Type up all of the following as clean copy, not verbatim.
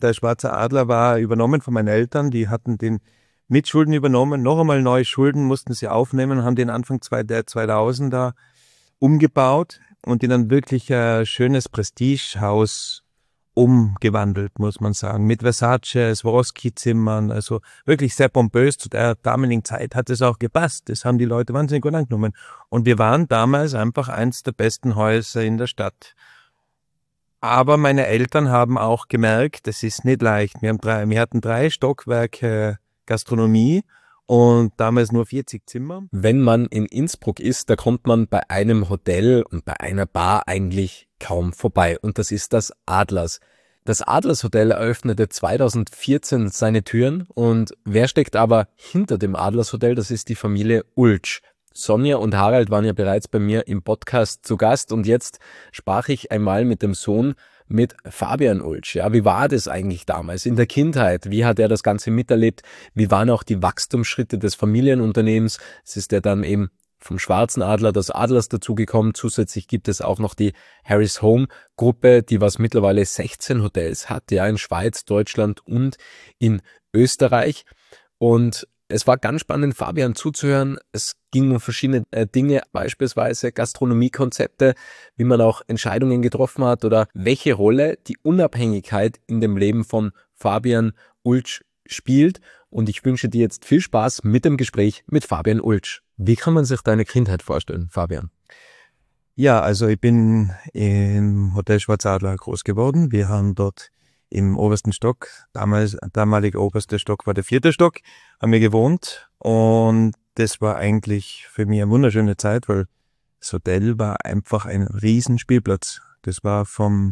Der Schwarze Adler war übernommen von meinen Eltern. Die hatten den Mitschulden übernommen. Noch einmal neue Schulden mussten sie aufnehmen und haben den Anfang der 2000er umgebaut und in ein wirklich schönes Prestigehaus umgewandelt, muss man sagen. Mit Versace, Swarovski-Zimmern, also wirklich sehr pompös. Zu der damaligen Zeit hat es auch gepasst. Das haben die Leute wahnsinnig gut angenommen. Und wir waren damals einfach eins der besten Häuser in der Stadt. Aber meine Eltern haben auch gemerkt, das ist nicht leicht. Wir hatten 3 Stockwerke Gastronomie und damals nur 40 Zimmer. Wenn man in Innsbruck ist, da kommt man bei einem Hotel und bei einer Bar eigentlich kaum vorbei. Und das ist das Adlers. Das Adlers Hotel eröffnete 2014 seine Türen. Und wer steckt aber hinter dem Adlers Hotel? Das ist die Familie Ultsch. Sonja und Harald waren ja bereits bei mir im Podcast zu Gast. Und jetzt sprach ich einmal mit dem Sohn, mit Fabian Ultsch. Ja, wie war das eigentlich damals in der Kindheit? Wie hat er das Ganze miterlebt? Wie waren auch die Wachstumsschritte des Familienunternehmens? Es ist ja dann eben vom Schwarzen Adler des Adlers dazugekommen. Zusätzlich gibt es auch noch die Harris Home Gruppe, die was mittlerweile 16 Hotels hat, ja, in Schweiz, Deutschland und in Österreich. Und es war ganz spannend, Fabian zuzuhören. Es ging um verschiedene Dinge, beispielsweise Gastronomiekonzepte, wie man auch Entscheidungen getroffen hat oder welche Rolle die Unabhängigkeit in dem Leben von Fabian Ultsch spielt. Und ich wünsche dir jetzt viel Spaß mit dem Gespräch mit Fabian Ultsch. Wie kann man sich deine Kindheit vorstellen, Fabian? Ja, also ich bin im Hotel Schwarze Adler groß geworden. Wir haben dort im obersten Stock, damaliger oberster Stock war der 4. Stock, haben wir gewohnt und das war eigentlich für mich eine wunderschöne Zeit, weil das Hotel war einfach ein Riesenspielplatz. Das war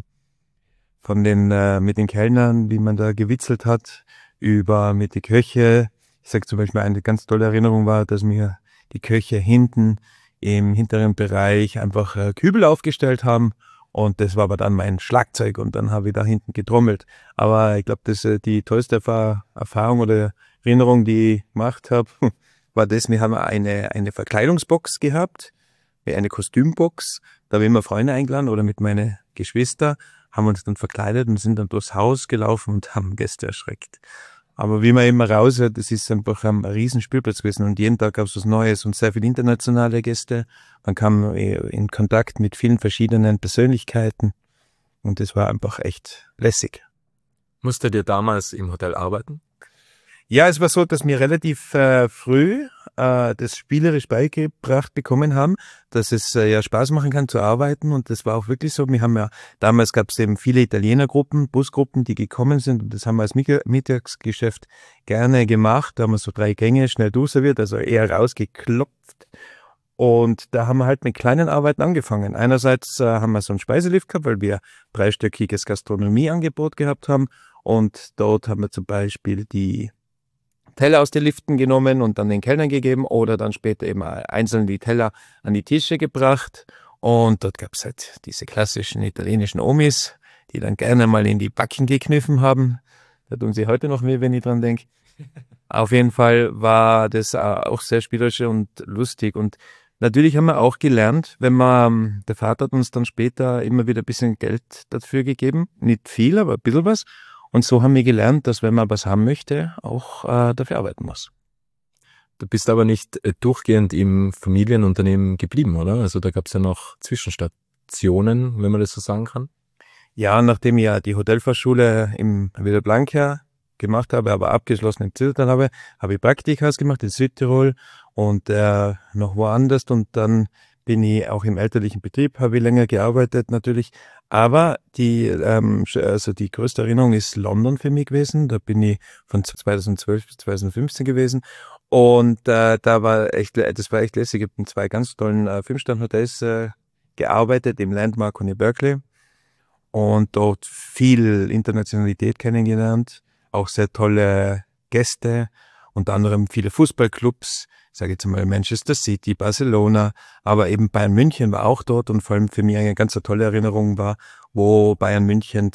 mit den Kellnern, wie man da gewitzelt hat, über mit die Köche. Ich sage zum Beispiel, eine ganz tolle Erinnerung war, dass mir die Köche hinten im hinteren Bereich einfach Kübel aufgestellt haben. Und das war aber dann mein Schlagzeug und dann habe ich da hinten getrommelt. Aber ich glaube, das die tollste Erfahrung oder Erinnerung, die ich gemacht habe, war das, wir haben eine Verkleidungsbox gehabt, eine Kostümbox. Da habe ich immer Freunde eingeladen oder mit meinen Geschwistern, haben uns dann verkleidet und sind dann durchs Haus gelaufen und haben Gäste erschreckt. Aber wie man immer raushört, das ist einfach ein Riesenspielplatz gewesen und jeden Tag gab es was Neues und sehr viele internationale Gäste. Man kam in Kontakt mit vielen verschiedenen Persönlichkeiten und das war einfach echt lässig. Musstet ihr damals im Hotel arbeiten? Ja, es war so, dass wir relativ früh das spielerisch beigebracht bekommen haben, dass es ja Spaß machen kann zu arbeiten und das war auch wirklich so. Wir haben ja, damals gab es eben viele Italienergruppen, Busgruppen, die gekommen sind und das haben wir als Mittagsgeschäft gerne gemacht. Da haben wir so 3 Gänge schnell durchserviert, also eher rausgeklopft. Und da haben wir halt mit kleinen Arbeiten angefangen. Einerseits haben wir so einen Speiselift gehabt, weil wir 3-stöckiges Gastronomieangebot gehabt haben und dort haben wir zum Beispiel die Teller aus den Liften genommen und dann den Kellnern gegeben oder dann später eben einzeln die Teller an die Tische gebracht. Und dort gab es halt diese klassischen italienischen Omis, die dann gerne mal in die Backen gekniffen haben. Da tun sie heute noch weh, wenn ich dran denke. Auf jeden Fall war das auch sehr spielerisch und lustig. Und natürlich haben wir auch gelernt, der Vater hat uns dann später immer wieder ein bisschen Geld dafür gegeben. Nicht viel, aber ein bisschen was. Und so haben wir gelernt, dass wenn man was haben möchte, auch dafür arbeiten muss. Du bist aber nicht durchgehend im Familienunternehmen geblieben, oder? Also da gab es ja noch Zwischenstationen, wenn man das so sagen kann. Ja, nachdem ich ja die Hotelfachschule im Villa Blanca gemacht habe, aber abgeschlossen in Zillertal habe ich Praktikas gemacht in Südtirol und noch woanders und dann bin ich auch im elterlichen Betrieb, habe ich länger gearbeitet natürlich. Aber die größte Erinnerung ist London für mich gewesen. Da bin ich von 2012 bis 2015 gewesen. Und das war echt lässig. Ich habe in 2 ganz tollen 5-Sterne-Hotels gearbeitet, im Landmark und in Berkeley. Und dort viel Internationalität kennengelernt. Auch sehr tolle Gäste, unter anderem viele Fußballclubs, sage jetzt mal Manchester City, Barcelona, aber eben Bayern München war auch dort und vor allem für mich eine ganz tolle Erinnerung war, wo Bayern München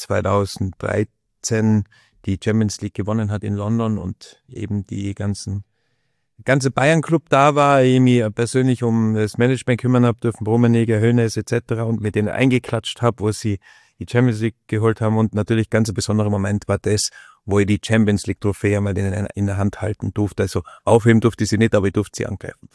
2013 die Champions League gewonnen hat in London und eben ganze Bayern-Club da war, ich mich persönlich um das Management kümmern habe dürfen, Rummenigge, Hoeneß etc. und mit denen eingeklatscht habe, wo sie die Champions League geholt haben und natürlich ganz ein besonderer Moment war das, wo ich die Champions League Trophäe mal in der Hand halten durfte. Also aufheben durfte ich sie nicht, aber ich durfte sie angreifen.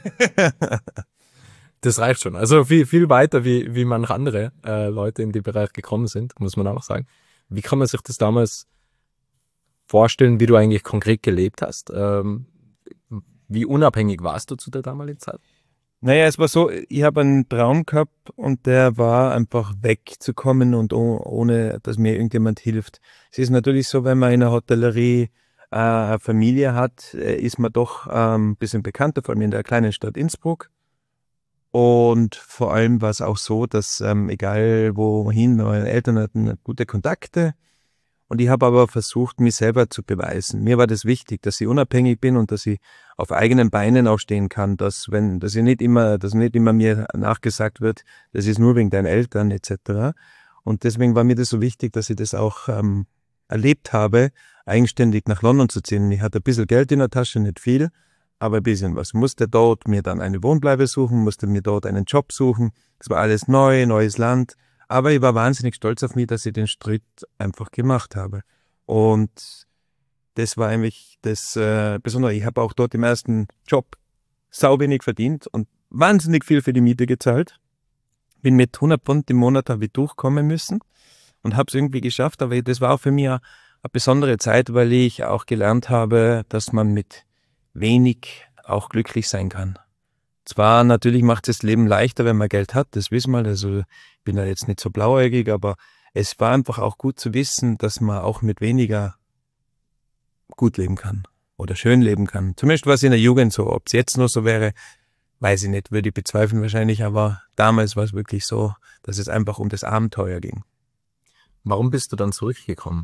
Das reicht schon. Also viel weiter, wie manche andere Leute in den Bereich gekommen sind, muss man auch sagen. Wie kann man sich das damals vorstellen, wie du eigentlich konkret gelebt hast? Wie unabhängig warst du zu der damaligen Zeit? Naja, es war so, ich habe einen Traum gehabt und der war einfach wegzukommen und ohne, dass mir irgendjemand hilft. Es ist natürlich so, wenn man in der Hotellerie eine Familie hat, ist man doch ein bisschen bekannter, vor allem in der kleinen Stadt Innsbruck. Und vor allem war es auch so, dass egal wohin, meine Eltern hatten gute Kontakte. Und ich habe aber versucht, mich selber zu beweisen. Mir war das wichtig, dass ich unabhängig bin und dass ich auf eigenen Beinen auch stehen kann, dass nicht immer mir nachgesagt wird, das ist nur wegen deinen Eltern etc. Und deswegen war mir das so wichtig, dass ich das auch erlebt habe, eigenständig nach London zu ziehen. Ich hatte ein bisschen Geld in der Tasche, nicht viel, aber ein bisschen was. Musste dort mir dann eine Wohnbleibe suchen, musste mir dort einen Job suchen. Es war alles neu, neues Land. Aber ich war wahnsinnig stolz auf mich, dass ich den Schritt einfach gemacht habe. Und das war eigentlich das Besondere. Ich habe auch dort im ersten Job sau wenig verdient und wahnsinnig viel für die Miete gezahlt. Bin mit 100 Pfund im Monat habe ich durchkommen müssen und habe es irgendwie geschafft. Aber das war auch für mich eine besondere Zeit, weil ich auch gelernt habe, dass man mit wenig auch glücklich sein kann. Zwar natürlich macht es das Leben leichter, wenn man Geld hat, das wissen wir, also ich bin da jetzt nicht so blauäugig, aber es war einfach auch gut zu wissen, dass man auch mit weniger gut leben kann oder schön leben kann. Zumindest war es in der Jugend so. Ob es jetzt noch so wäre, weiß ich nicht, würde ich bezweifeln wahrscheinlich, aber damals war es wirklich so, dass es einfach um das Abenteuer ging. Warum bist du dann zurückgekommen?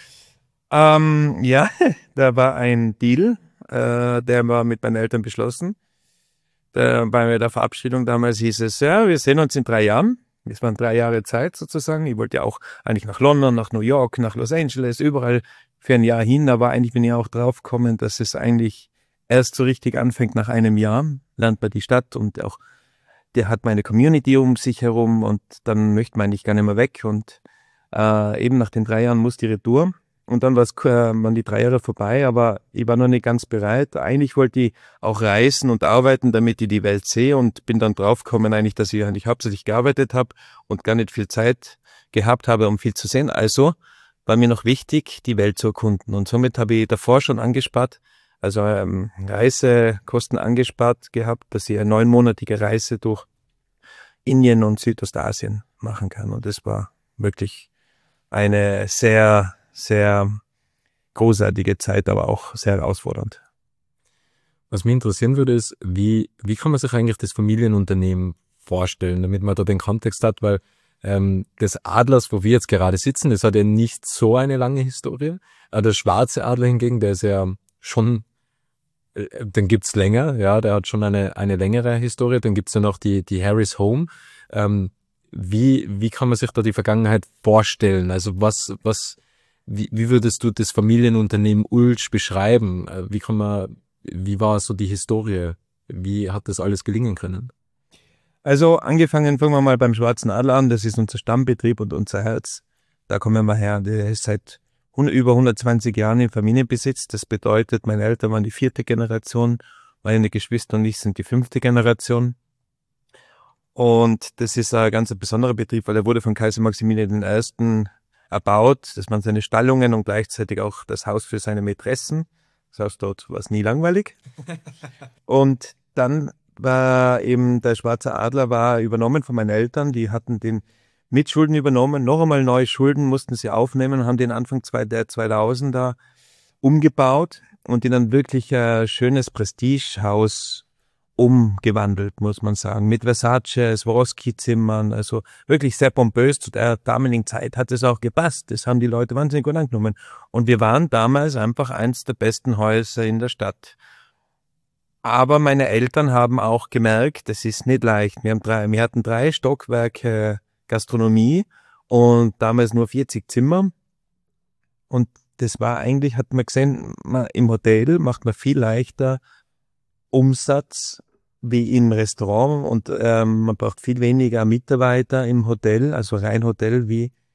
Ja, da war ein Deal, der war mit meinen Eltern beschlossen. Bei der Verabschiedung damals hieß es, ja, wir sehen uns in 3 Jahren. Es waren 3 Jahre Zeit sozusagen. Ich wollte ja auch eigentlich nach London, nach New York, nach Los Angeles, überall für ein Jahr hin. Aber eigentlich bin ich auch drauf gekommen, dass es eigentlich erst so richtig anfängt nach einem Jahr. Lernt man die Stadt und auch der hat meine Community um sich herum und dann möchte man eigentlich gar nicht mehr weg. Und eben nach den 3 Jahren muss die Retour. Und dann waren die 3 Jahre vorbei, aber ich war noch nicht ganz bereit. Eigentlich wollte ich auch reisen und arbeiten, damit ich die Welt sehe und bin dann draufgekommen eigentlich, dass ich eigentlich hauptsächlich gearbeitet habe und gar nicht viel Zeit gehabt habe, um viel zu sehen. Also war mir noch wichtig, die Welt zu erkunden. Und somit habe ich davor schon angespart, also Reisekosten angespart gehabt, dass ich eine 9-monatige Reise durch Indien und Südostasien machen kann. Und das war wirklich eine sehr großartige Zeit, aber auch sehr herausfordernd. Was mich interessieren würde, ist, wie kann man sich eigentlich das Familienunternehmen vorstellen, damit man da den Kontext hat, weil des Adlers, wo wir jetzt gerade sitzen, das hat ja nicht so eine lange Historie. Der Schwarze Adler hingegen, der ist ja schon, den gibt's länger, ja, der hat schon eine längere Historie. Dann gibt's ja noch die Harris Home. Wie kann man sich da die Vergangenheit vorstellen? Also wie würdest du das Familienunternehmen Ulch beschreiben? Wie war so die Historie? Wie hat das alles gelingen können? Also angefangen, fangen wir mal beim Schwarzen Adler an. Das ist unser Stammbetrieb und unser Herz. Da kommen wir her. Der ist seit über 120 Jahren im Familienbesitz. Das bedeutet, meine Eltern waren die 4. Generation, meine Geschwister und ich sind die 5. Generation. Und das ist ein ganz besonderer Betrieb, weil er wurde von Kaiser Maximilian I. erbaut. Das waren seine Stallungen und gleichzeitig auch das Haus für seine Mätressen. Das Haus dort war es nie langweilig. Und dann war eben der Schwarze Adler war übernommen von meinen Eltern. Die hatten den Mitschulden übernommen. Noch einmal neue Schulden mussten sie aufnehmen, haben den Anfang der 2000er umgebaut und in ein wirklich schönes Prestigehaus umgewandelt, muss man sagen. Mit Versace, Swarovski-Zimmern, also wirklich sehr pompös. Zu der damaligen Zeit hat es auch gepasst. Das haben die Leute wahnsinnig gut angenommen. Und wir waren damals einfach eins der besten Häuser in der Stadt. Aber meine Eltern haben auch gemerkt, das ist nicht leicht. Wir hatten 3 Stockwerke Gastronomie und damals nur 40 Zimmer. Und das war eigentlich, hat man gesehen, im Hotel macht man viel leichter Umsatz wie im Restaurant und man braucht viel weniger Mitarbeiter im Hotel, also rein Hotel wie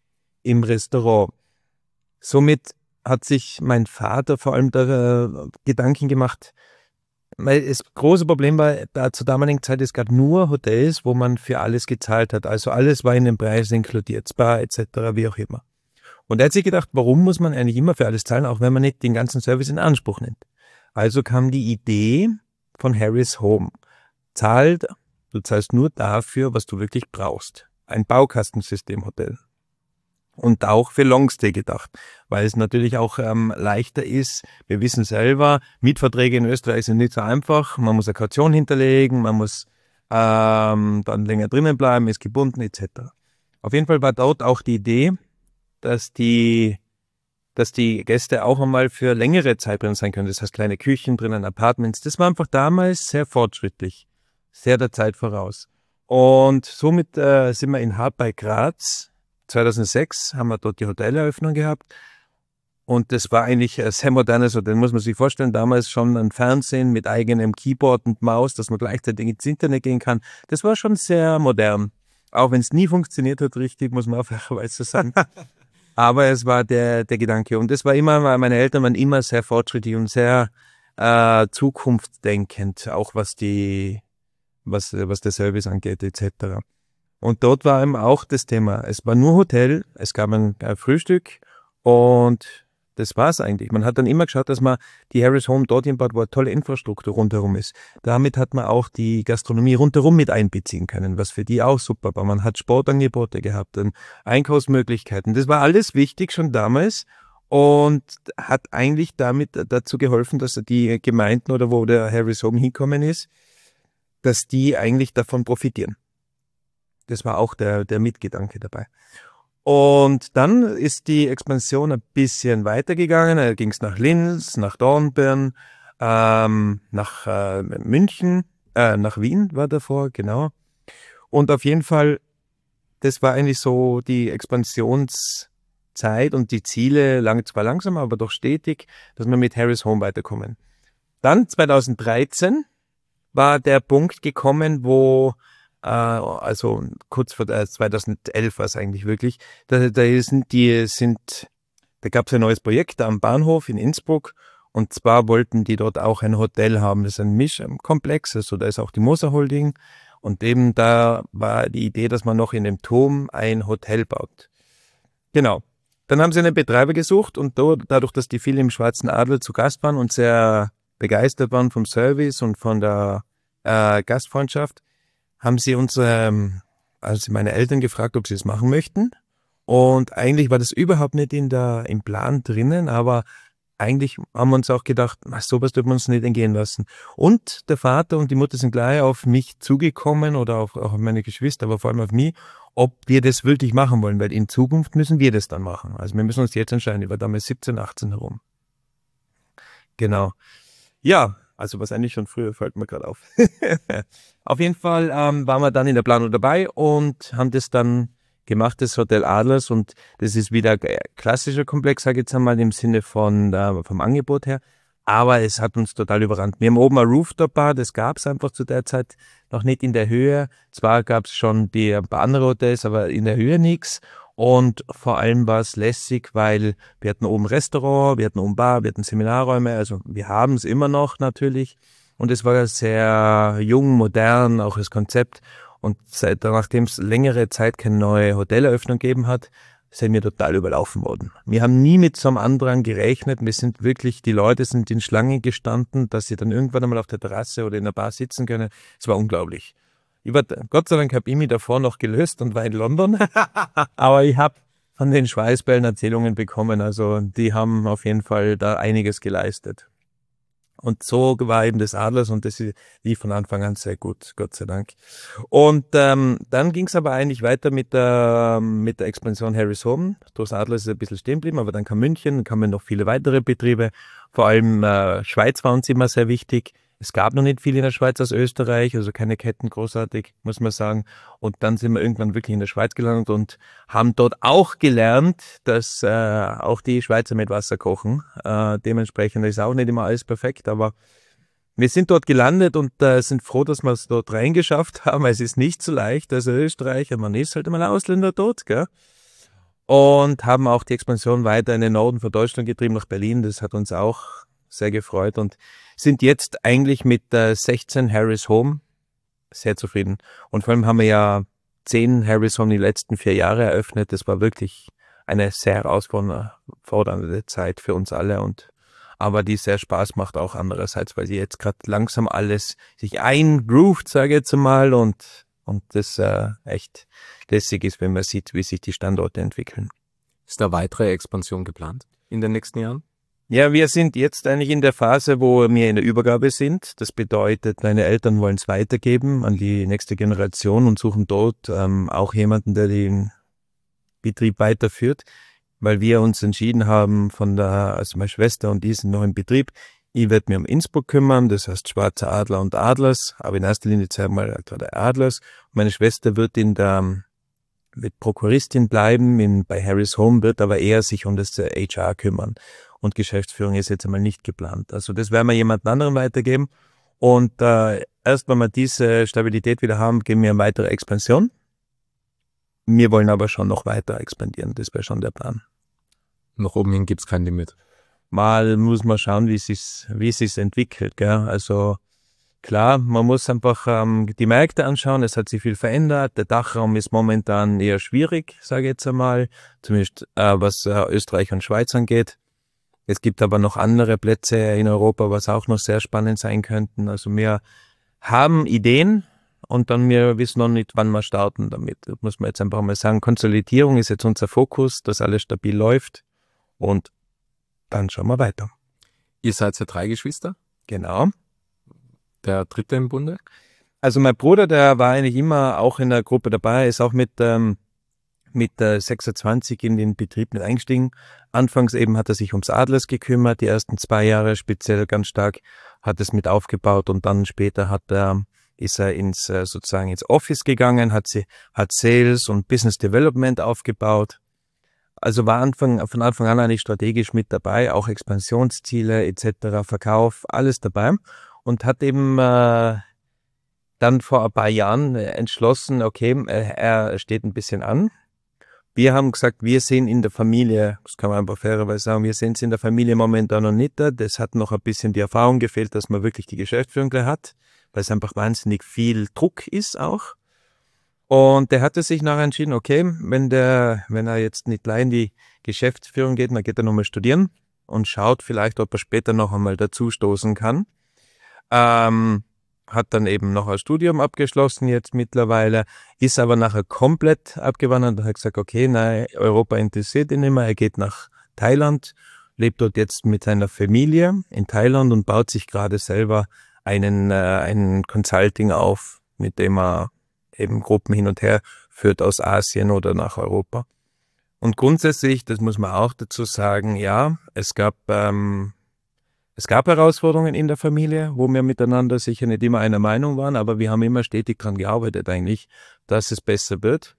im Restaurant. Somit hat sich mein Vater vor allem da Gedanken gemacht, weil das große Problem war, da zur damaligen Zeit, es gab nur Hotels, wo man für alles gezahlt hat. Also alles war in den Preis inkludiert, Spa etc., wie auch immer. Und er hat sich gedacht, warum muss man eigentlich immer für alles zahlen, auch wenn man nicht den ganzen Service in Anspruch nimmt. Also kam die Idee von Harry's Home. Du zahlst nur dafür, was du wirklich brauchst. Ein Baukastensystem-Hotel. Und auch für Longstay gedacht, weil es natürlich auch leichter ist. Wir wissen selber, Mietverträge in Österreich sind nicht so einfach. Man muss eine Kaution hinterlegen, man muss dann länger drinnen bleiben, ist gebunden etc. Auf jeden Fall war dort auch die Idee, dass die Gäste auch einmal für längere Zeit drin sein können. Das heißt, kleine Küchen drinnen, Apartments. Das war einfach damals sehr fortschrittlich, sehr der Zeit voraus. Und somit sind wir in Hart bei Graz. 2006 haben wir dort die Hoteleröffnung gehabt. Und das war eigentlich ein sehr modernes Hotel, muss man sich vorstellen. Damals schon ein Fernsehen mit eigenem Keyboard und Maus, dass man gleichzeitig ins Internet gehen kann. Das war schon sehr modern. Auch wenn es nie funktioniert hat richtig, muss man auch fairerweise sagen. Aber es war der Gedanke. Und das war immer, meine Eltern waren immer sehr fortschrittlich und sehr zukunftsdenkend, auch was der Service angeht, etc. Und dort war eben auch das Thema. Es war nur Hotel, es gab ein Frühstück und das war's eigentlich. Man hat dann immer geschaut, dass man die Harry's Home dorthin baut, wo eine tolle Infrastruktur rundherum ist. Damit hat man auch die Gastronomie rundherum mit einbeziehen können, was für die auch super war. Man hat Sportangebote gehabt, dann Einkaufsmöglichkeiten. Das war alles wichtig schon damals und hat eigentlich damit dazu geholfen, dass die Gemeinden oder wo der Harry's Home hinkommen ist, dass die eigentlich davon profitieren. Das war auch der Mitgedanke dabei. Und dann ist die Expansion ein bisschen weitergegangen. Da ging es nach Linz, nach Dornbirn, nach München, nach Wien war davor, genau. Und auf jeden Fall, das war eigentlich so die Expansionszeit und die Ziele, zwar langsam, aber doch stetig, dass wir mit Harry's Home weiterkommen. Dann 2013 war der Punkt gekommen, wo also kurz vor 2011 war es eigentlich wirklich, da gab es ein neues Projekt am Bahnhof in Innsbruck und zwar wollten die dort auch ein Hotel haben, das ist ein Mischkomplex, also da ist auch die Moser Holding und eben da war die Idee, dass man noch in dem Turm ein Hotel baut. Genau. Dann haben sie einen Betreiber gesucht und dadurch, dass die viel im Schwarzen Adler zu Gast waren und sehr begeistert waren vom Service und von der Gastfreundschaft, haben sie also meine Eltern gefragt, ob sie es machen möchten. Und eigentlich war das überhaupt nicht im Plan drinnen, aber eigentlich haben wir uns auch gedacht, sowas dürfen wir uns nicht entgehen lassen. Und der Vater und die Mutter sind gleich auf mich zugekommen oder auch auf meine Geschwister, aber vor allem auf mich, ob wir das wirklich machen wollen, weil in Zukunft müssen wir das dann machen. Also wir müssen uns jetzt entscheiden. Ich war damals 17, 18 herum. Genau. Ja, also was eigentlich schon früher, fällt mir gerade auf. Auf jeden Fall waren wir dann in der Planung dabei und haben das dann gemacht, das Hotel Adlers. Und das ist wieder ein klassischer Komplex, sage ich jetzt einmal, im Sinne vom Angebot her. Aber es hat uns total überrannt. Wir haben oben eine Rooftop-Bar, das gab es einfach zu der Zeit noch nicht in der Höhe. Zwar gab es schon ein paar andere Hotels, aber in der Höhe nichts. Und vor allem war es lässig, weil wir hatten oben Restaurant, wir hatten oben Bar, wir hatten Seminarräume, also wir haben es immer noch natürlich. Und es war sehr jung, modern, auch das Konzept. Und nachdem es längere Zeit keine neue Hoteleröffnung gegeben hat, sind wir total überlaufen worden. Wir haben nie mit so einem Andrang gerechnet. Die Leute sind in Schlange gestanden, dass sie dann irgendwann einmal auf der Terrasse oder in der Bar sitzen können. Es war unglaublich. Gott sei Dank habe ich mich davor noch gelöst und war in London. Aber ich habe von den Schweißbällen Erzählungen bekommen. Also die haben auf jeden Fall da einiges geleistet. Und so war eben das Adlers und das lief von Anfang an sehr gut, Gott sei Dank. Und dann ging es aber eigentlich weiter mit der Expansion Harry's Home. Das Adlers ist ein bisschen stehen geblieben, aber dann kam München, dann kamen noch viele weitere Betriebe. Vor allem Schweiz war uns immer sehr wichtig. Es gab noch nicht viel in der Schweiz aus Österreich, also keine Ketten großartig, muss man sagen. Und dann sind wir irgendwann wirklich in der Schweiz gelandet und haben dort auch gelernt, dass auch die Schweizer mit Wasser kochen. Dementsprechend ist auch nicht immer alles perfekt, aber wir sind dort gelandet und sind froh, dass wir es dort reingeschafft haben. Es ist nicht so leicht als Österreicher, man ist halt immer Ausländer dort, gell? und haben auch die Expansion weiter in den Norden von Deutschland getrieben, nach Berlin. Das hat uns auch sehr gefreut und sind jetzt eigentlich mit 16 Harris Home sehr zufrieden. Und vor allem haben wir ja 10 Harris Home die letzten 4 Jahre eröffnet. Das war wirklich eine sehr herausfordernde Zeit für uns alle aber die sehr Spaß macht auch andererseits, weil sie jetzt gerade langsam alles sich eingroovt, sage ich jetzt mal, und das echt lässig ist, wenn man sieht, wie sich die Standorte entwickeln. Ist da weitere Expansion geplant in den nächsten Jahren? Ja, wir sind jetzt eigentlich in der Phase, wo wir in der Übergabe sind. Das bedeutet, meine Eltern wollen es weitergeben an die nächste Generation und suchen dort auch jemanden, der den Betrieb weiterführt, weil wir uns entschieden haben also meine Schwester und die sind noch im Betrieb. Ich werde mich um Innsbruck kümmern, das heißt Schwarzer Adler und Adlers, aber in erster Linie zuerst mal der Adlers. Meine Schwester wird wird Prokuristin bleiben bei Harris Home, wird aber eher sich um das HR kümmern. Und Geschäftsführung ist jetzt einmal nicht geplant. Also das werden wir jemand anderem weitergeben. Und erst wenn wir diese Stabilität wieder haben, gehen wir eine weitere Expansion. Wir wollen aber schon noch weiter expandieren, das wäre schon der Plan. Nach oben hin gibt's kein Limit. Mal muss man schauen, wie es sich entwickelt. Gell? Also klar, man muss einfach die Märkte anschauen, es hat sich viel verändert. Der Dachraum ist momentan eher schwierig, sage ich jetzt einmal, zumindest was Österreich und Schweiz angeht. Es gibt aber noch andere Plätze in Europa, was auch noch sehr spannend sein könnten. Also wir haben Ideen und dann wir wissen noch nicht, wann wir starten damit. Das muss man jetzt einfach mal sagen. Konsolidierung ist jetzt unser Fokus, dass alles stabil läuft und dann schauen wir weiter. Ihr seid ja 3 Geschwister? Genau. Der dritte im Bunde? Also mein Bruder, der war eigentlich immer auch in der Gruppe dabei, ist auch mit 26 in den Betrieb mit eingestiegen. Anfangs eben hat er sich ums Adlers gekümmert, die ersten 2 Jahre speziell ganz stark, hat es mit aufgebaut und dann später ist er sozusagen ins Office gegangen, hat Sales und Business Development aufgebaut. Also war von Anfang an eigentlich strategisch mit dabei, auch Expansionsziele etc., Verkauf, alles dabei und hat eben dann vor ein paar Jahren entschlossen, okay, er steht ein bisschen an. Wir haben gesagt, wir sehen in der Familie, das kann man einfach fairerweise sagen, wir sehen es in der Familie momentan noch nicht. Das hat noch ein bisschen die Erfahrung gefehlt, dass man wirklich die Geschäftsführung gleich hat, weil es einfach wahnsinnig viel Druck ist auch. Und der hatte sich nachher entschieden, okay, wenn er jetzt nicht gleich in die Geschäftsführung geht, dann geht er nochmal studieren und schaut vielleicht, ob er später noch einmal dazustoßen kann. Hat dann eben noch ein Studium abgeschlossen jetzt mittlerweile, ist aber nachher komplett abgewandert und hat gesagt, okay, nein, Europa interessiert ihn nicht mehr, er geht nach Thailand, lebt dort jetzt mit seiner Familie in Thailand und baut sich gerade selber einen Consulting auf, mit dem er eben Gruppen hin und her führt aus Asien oder nach Europa. Und grundsätzlich, das muss man auch dazu sagen, ja, es gab Herausforderungen in der Familie, wo wir miteinander sicher nicht immer einer Meinung waren, aber wir haben immer stetig daran gearbeitet eigentlich, dass es besser wird.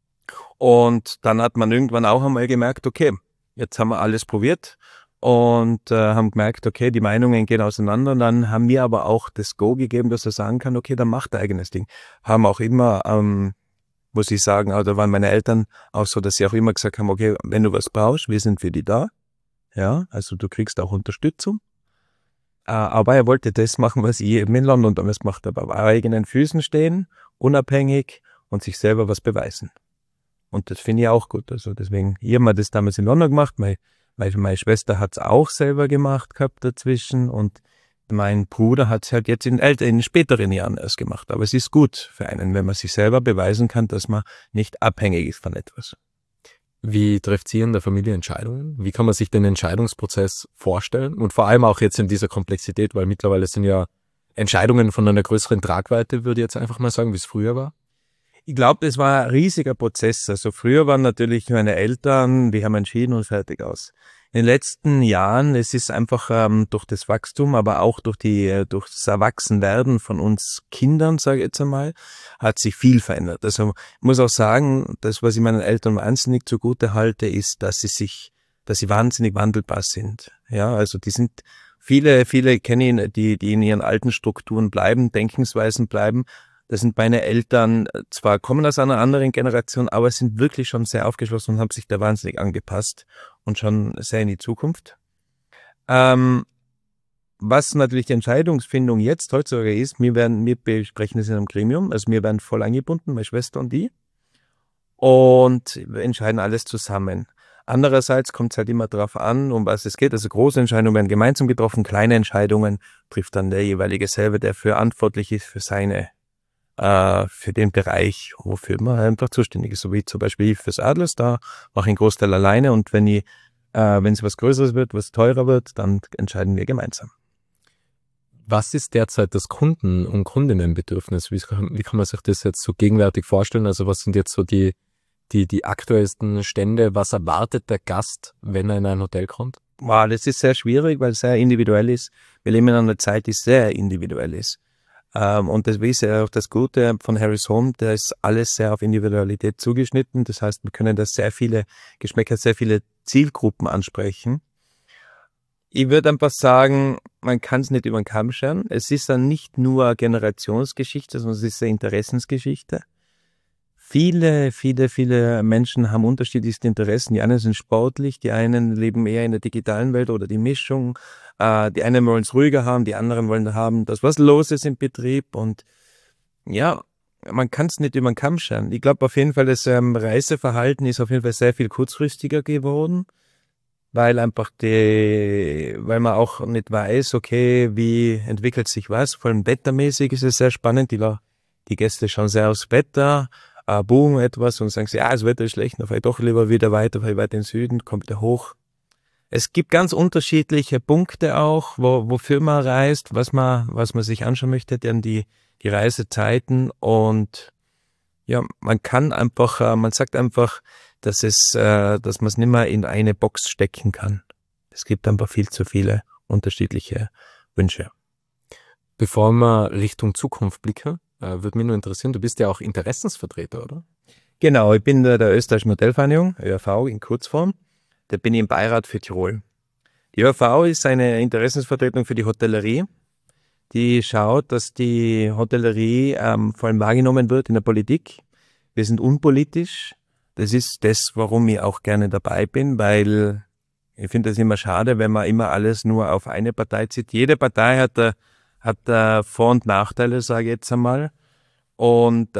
Und dann hat man irgendwann auch einmal gemerkt, okay, jetzt haben wir alles probiert und haben gemerkt, okay, die Meinungen gehen auseinander. Und dann haben wir aber auch das Go gegeben, dass er sagen kann, okay, dann macht er eigenes Ding. Haben auch immer, muss ich sagen, da waren meine Eltern auch so, dass sie auch immer gesagt haben, okay, wenn du was brauchst, wir sind für dich da. Ja, also du kriegst auch Unterstützung. Aber er wollte das machen, was ich eben in London damals gemacht habe, auf eigenen Füßen stehen, unabhängig und sich selber was beweisen. Und das finde ich auch gut. Also deswegen, ich habe mir das damals in London gemacht, meine Schwester hat es auch selber gemacht gehabt dazwischen und mein Bruder hat es halt jetzt in späteren Jahren erst gemacht. Aber es ist gut für einen, wenn man sich selber beweisen kann, dass man nicht abhängig ist von etwas. Wie trifft sie in der Familie Entscheidungen? Wie kann man sich den Entscheidungsprozess vorstellen? Und vor allem auch jetzt in dieser Komplexität, weil mittlerweile sind ja Entscheidungen von einer größeren Tragweite, würde ich jetzt einfach mal sagen, wie es früher war. Ich glaube, das war ein riesiger Prozess. Also früher waren natürlich meine Eltern, die haben entschieden und fertig aus. In den letzten Jahren, es ist einfach durch das Wachstum, aber auch durch das Erwachsenwerden von uns Kindern, sage ich jetzt einmal, hat sich viel verändert. Also ich muss auch sagen, das, was ich meinen Eltern wahnsinnig zugute halte, ist, dass sie wahnsinnig wandelbar sind. Ja, also die sind viele kenne ich, die in ihren alten Strukturen bleiben, Denkensweisen bleiben. Das sind meine Eltern, zwar kommen aus einer anderen Generation, aber sind wirklich schon sehr aufgeschlossen und haben sich da wahnsinnig angepasst und schon sehr in die Zukunft. Was natürlich die Entscheidungsfindung jetzt heutzutage ist, wir besprechen das in einem Gremium, also wir werden voll eingebunden, meine Schwester und ich, und wir entscheiden alles zusammen. Andererseits kommt es halt immer darauf an, um was es geht. Also große Entscheidungen werden gemeinsam getroffen, kleine Entscheidungen trifft dann der jeweilige selber, der verantwortlich ist für für den Bereich, wofür man einfach zuständig ist. So wie zum Beispiel ich fürs Adlers, da mache ich einen Großteil alleine und wenn es was Größeres wird, was teurer wird, dann entscheiden wir gemeinsam. Was ist derzeit das Kunden- und Kundinnenbedürfnis? Wie kann man sich das jetzt so gegenwärtig vorstellen? Also was sind jetzt so die aktuellsten Stände? Was erwartet der Gast, wenn er in ein Hotel kommt? Wow, das ist sehr schwierig, weil es sehr individuell ist. Wir leben in einer Zeit, die sehr individuell ist. Und das ist ja auch das Gute von Harris Home, da ist alles sehr auf Individualität zugeschnitten. Das heißt, wir können da sehr viele Geschmäcker, sehr viele Zielgruppen ansprechen. Ich würde einfach sagen, man kann es nicht über den Kamm scheren. Es ist dann nicht nur eine Generationsgeschichte, sondern es ist eine Interessensgeschichte. Viele Menschen haben unterschiedlichste Interessen. Die einen sind sportlich, die einen leben eher in der digitalen Welt oder die Mischung. Die einen wollen es ruhiger haben, die anderen wollen haben, dass was los ist im Betrieb. Und ja, man kann es nicht über den Kamm scheren. Ich glaube auf jeden Fall, das Reiseverhalten ist auf jeden Fall sehr viel kurzfristiger geworden, weil weil man auch nicht weiß, okay, wie entwickelt sich was. Vor allem wettermäßig ist es sehr spannend. Die Gäste schauen sehr aufs Wetter, buchen etwas und sagen sie, das Wetter ist schlecht, dann fahre ich doch lieber wieder weiter, fahre ich weiter in den Süden, kommt wieder hoch. Es gibt ganz unterschiedliche Punkte auch, wofür man reist, was man sich anschauen möchte, dann die Reisezeiten und ja, man sagt einfach, dass man es nicht mehr in eine Box stecken kann. Es gibt einfach viel zu viele unterschiedliche Wünsche. Bevor wir Richtung Zukunft blicken, würde mich nur interessieren, du bist ja auch Interessensvertreter, oder? Genau, ich bin der Österreichischen Modellvereinigung, ÖRV in Kurzform. Da bin ich im Beirat für Tirol. Die ÖRV ist eine Interessensvertretung für die Hotellerie. Die schaut, dass die Hotellerie vor allem wahrgenommen wird in der Politik. Wir sind unpolitisch. Das ist das, warum ich auch gerne dabei bin, weil ich finde das immer schade, wenn man immer alles nur auf eine Partei zieht. Jede Partei hat Vor- und Nachteile, sage ich jetzt einmal, und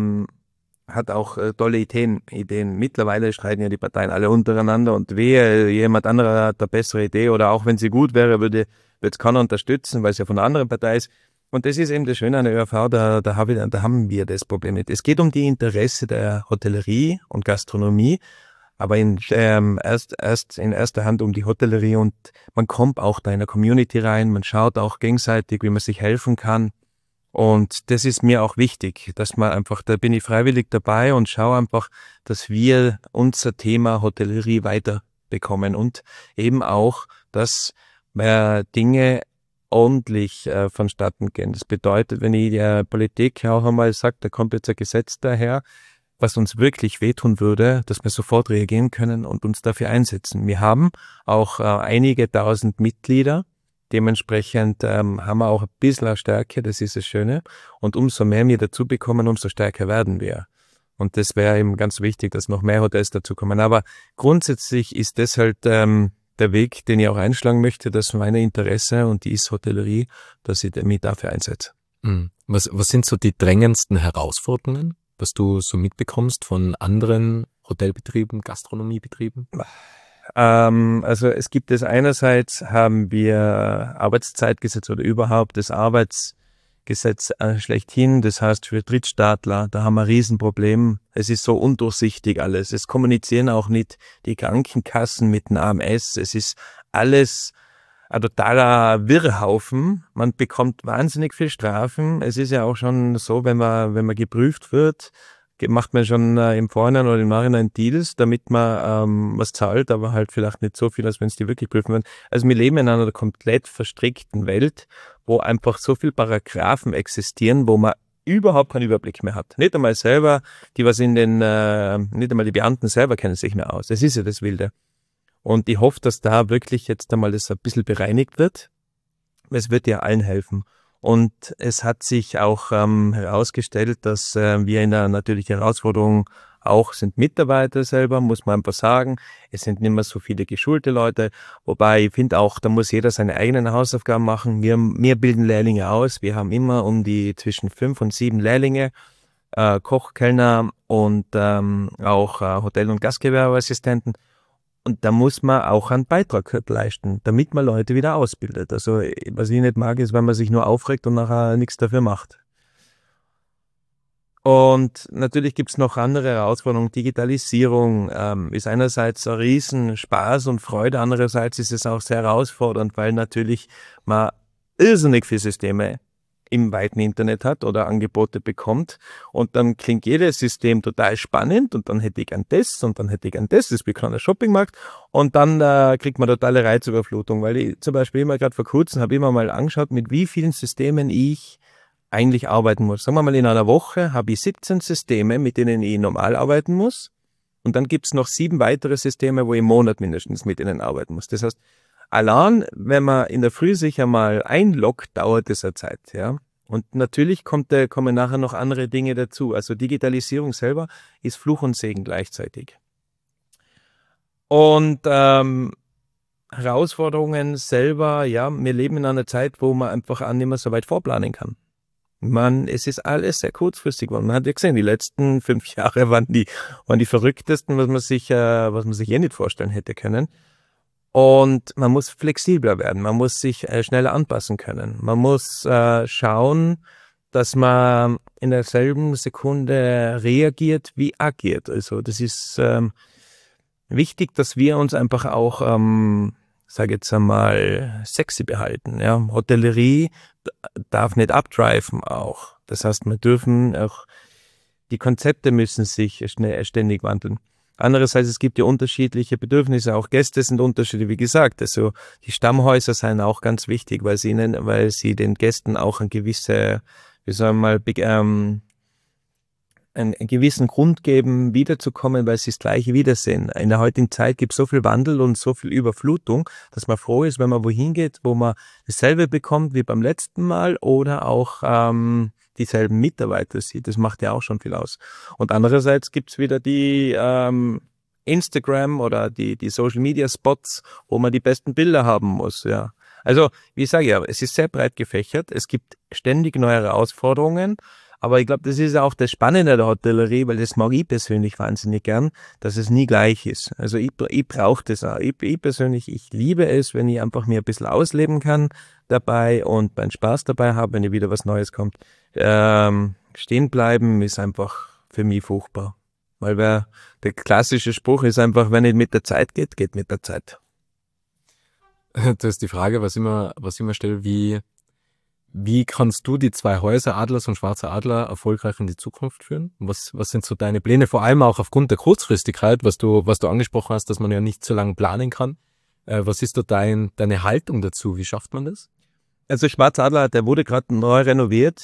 hat auch tolle Ideen. Mittlerweile streiten ja die Parteien alle untereinander und wehe, jemand anderer hat eine bessere Idee oder auch wenn sie gut wäre, würde es keiner unterstützen, weil es ja von einer anderen Partei ist. Und das ist eben das Schöne an der ÖRV, da haben wir das Problem nicht. Es geht um die Interesse der Hotellerie und Gastronomie, aber erst in erster Hand um die Hotellerie und man kommt auch da in der Community rein, man schaut auch gegenseitig, wie man sich helfen kann. Und das ist mir auch wichtig, dass man einfach, da bin ich freiwillig dabei und schaue einfach, dass wir unser Thema Hotellerie weiterbekommen und eben auch, dass Dinge ordentlich vonstatten gehen. Das bedeutet, wenn ich der Politik auch einmal sage, da kommt jetzt ein Gesetz daher, was uns wirklich wehtun würde, dass wir sofort reagieren können und uns dafür einsetzen. Wir haben auch einige tausend Mitglieder. Dementsprechend haben wir auch ein bisschen eine Stärke, das ist das Schöne. Und umso mehr wir dazu bekommen, umso stärker werden wir. Und das wäre eben ganz wichtig, dass noch mehr Hotels dazukommen. Aber grundsätzlich ist das halt der Weg, den ich auch einschlagen möchte, dass meine Interesse und die ist Hotellerie, dass ich mich dafür einsetze. Was sind so die drängendsten Herausforderungen, was du so mitbekommst von anderen Hotelbetrieben, Gastronomiebetrieben? Also es gibt es einerseits, haben wir Arbeitszeitgesetz oder überhaupt das Arbeitsgesetz schlechthin. Das heißt für Drittstaatler, da haben wir ein Riesenproblem. Es ist so undurchsichtig alles. Es kommunizieren auch nicht die Krankenkassen mit dem AMS. Es ist alles ein totaler Wirrhaufen. Man bekommt wahnsinnig viel Strafen. Es ist ja auch schon so, wenn man geprüft wird, macht man schon im Vorhinein oder im Nachhinein Deals, damit man was zahlt, aber halt vielleicht nicht so viel, als wenn es die wirklich prüfen würden. Also wir leben in einer komplett verstrickten Welt, wo einfach so viele Paragraphen existieren, wo man überhaupt keinen Überblick mehr hat. Nicht einmal selber, nicht einmal die Beamten selber kennen sich mehr aus. Das ist ja das Wilde. Und ich hoffe, dass da wirklich jetzt einmal das ein bisschen bereinigt wird. Es wird ja allen helfen. Und es hat sich auch herausgestellt, dass wir in der natürlichen Herausforderung auch sind Mitarbeiter selber, muss man einfach sagen. Es sind nicht mehr so viele geschulte Leute. Wobei ich finde auch, da muss jeder seine eigenen Hausaufgaben machen. Wir bilden Lehrlinge aus. Wir haben immer um die zwischen 5 und 7 Lehrlinge, Koch, Kellner und auch Hotel- und Gastgewerbeassistenten. Und da muss man auch einen Beitrag leisten, damit man Leute wieder ausbildet. Also was ich nicht mag, ist, wenn man sich nur aufregt und nachher nichts dafür macht. Und natürlich gibt es noch andere Herausforderungen. Digitalisierung ist einerseits ein Riesenspaß und Freude, andererseits ist es auch sehr herausfordernd, weil natürlich man irrsinnig viele Systeme im weiten Internet hat oder Angebote bekommt und dann klingt jedes System total spannend und dann hätte ich gern das und dann hätte ich gern das wie ein kleiner Shoppingmarkt und dann kriegt man totale Reizüberflutung, weil ich zum Beispiel immer gerade vor kurzem habe ich mir mal angeschaut, mit wie vielen Systemen ich eigentlich arbeiten muss. Sagen wir mal, in einer Woche habe ich 17 Systeme, mit denen ich normal arbeiten muss. Und dann gibt es noch 7 weitere Systeme, wo ich im Monat mindestens mit denen arbeiten muss. Das heißt, allein, wenn man in der Früh sich einmal einloggt, dauert es eine Zeit. Ja? Und natürlich kommen nachher noch andere Dinge dazu. Also Digitalisierung selber ist Fluch und Segen gleichzeitig. Und Herausforderungen selber, ja, wir leben in einer Zeit, wo man einfach auch nicht mehr so weit vorplanen kann. Es ist alles sehr kurzfristig geworden. Man hat ja gesehen, die letzten 5 Jahre waren die verrücktesten, was man sich eh nicht vorstellen hätte können. Und man muss flexibler werden. Man muss sich schneller anpassen können. Man muss schauen, dass man in derselben Sekunde reagiert wie agiert. Also das ist wichtig, dass wir uns einfach auch sage jetzt einmal, sexy behalten. Ja? Hotellerie darf nicht abdriven auch. Das heißt, wir dürfen auch, die Konzepte müssen sich ständig wandeln. Andererseits, es gibt ja unterschiedliche Bedürfnisse, auch Gäste sind unterschiedlich, wie gesagt. Also die Stammhäuser sind auch ganz wichtig, weil sie den Gästen auch eine gewisse, wie sagen wir mal, einen gewissen Grund geben, wiederzukommen, weil sie das Gleiche wiedersehen. In der heutigen Zeit gibt es so viel Wandel und so viel Überflutung, dass man froh ist, wenn man wohin geht, wo man dasselbe bekommt wie beim letzten Mal oder auch dieselben Mitarbeiter sieht. Das macht ja auch schon viel aus. Und andererseits gibt es wieder die Instagram oder die Social Media Spots, wo man die besten Bilder haben muss. Ja. Also, wie ich sage ja, es ist sehr breit gefächert. Es gibt ständig neue Herausforderungen. Aber ich glaube, das ist auch das Spannende der Hotellerie, weil das mag ich persönlich wahnsinnig gern, dass es nie gleich ist. Also ich brauche das auch. Ich persönlich, ich liebe es, wenn ich einfach mir ein bisschen ausleben kann dabei und meinen Spaß dabei habe, wenn wieder was Neues kommt. Stehen bleiben ist einfach für mich furchtbar. Weil der klassische Spruch ist einfach, wenn nicht mit der Zeit geht, geht mit der Zeit. Das ist die Frage, was ich immer stelle, wie kannst du die 2 Häuser, Adlers und Schwarzer Adler, erfolgreich in die Zukunft führen? Was sind so deine Pläne? Vor allem auch aufgrund der Kurzfristigkeit, was du angesprochen hast, dass man ja nicht so lange planen kann. Was ist da deine Haltung dazu? Wie schafft man das? Also Schwarzer Adler, der wurde gerade neu renoviert.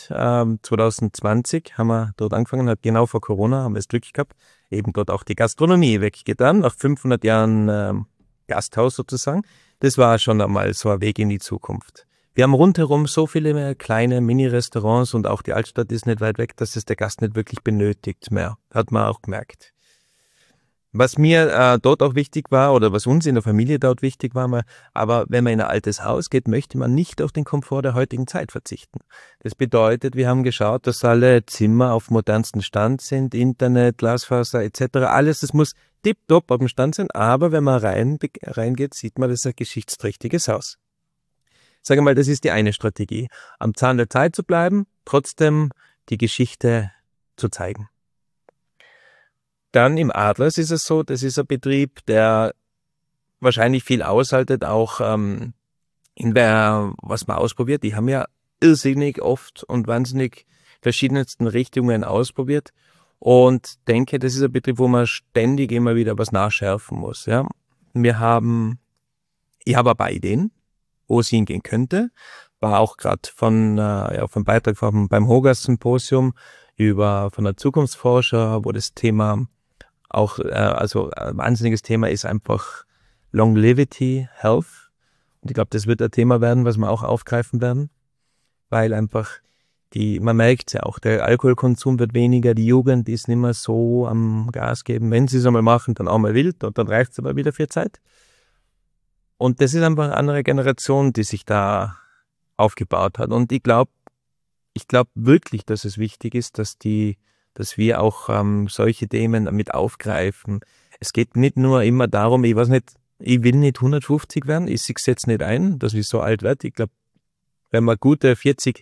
2020 haben wir dort angefangen, hat genau vor Corona, haben wir das Glück gehabt, eben dort auch die Gastronomie weggetan, nach 500 Jahren Gasthaus sozusagen. Das war schon einmal so ein Weg in die Zukunft. Wir haben rundherum so viele kleine Mini-Restaurants und auch die Altstadt ist nicht weit weg, dass es der Gast nicht wirklich benötigt mehr. Hat man auch gemerkt. Was mir dort auch wichtig war oder was uns in der Familie dort wichtig war, aber wenn man in ein altes Haus geht, möchte man nicht auf den Komfort der heutigen Zeit verzichten. Das bedeutet, wir haben geschaut, dass alle Zimmer auf modernsten Stand sind, Internet, Glasfaser etc. Alles, das muss tipptopp auf dem Stand sein, aber wenn man reingeht, sieht man, das ist ein geschichtsträchtiges Haus. Sage mal, das ist die eine Strategie, am Zahn der Zeit zu bleiben, trotzdem die Geschichte zu zeigen. Dann im Adlers ist es so, das ist ein Betrieb, der wahrscheinlich viel aushaltet, auch was man ausprobiert. Die haben ja irrsinnig oft und wahnsinnig verschiedensten Richtungen ausprobiert und denke, das ist ein Betrieb, wo man ständig immer wieder was nachschärfen muss. Ja, ich habe ein paar Ideen, wo es hingehen könnte. War auch gerade vom Beitrag beim Hogas-Symposium von der Zukunftsforscher, wo das Thema auch, also ein wahnsinniges Thema ist einfach Longevity, Health. Und ich glaube, das wird ein Thema werden, was wir auch aufgreifen werden. weil einfach man merkt ja auch, der Alkoholkonsum wird weniger, die Jugend ist nicht mehr so am Gas geben. Wenn sie es einmal machen, dann auch mal wild und dann reicht es aber wieder für Zeit. Und das ist einfach eine andere Generation, die sich da aufgebaut hat. Und ich glaube wirklich, dass es wichtig ist, dass wir auch solche Themen mit aufgreifen. Es geht nicht nur immer darum, ich will nicht 150 werden, ich sehe es jetzt nicht ein, dass ich so alt werde. Ich glaube, wenn man gute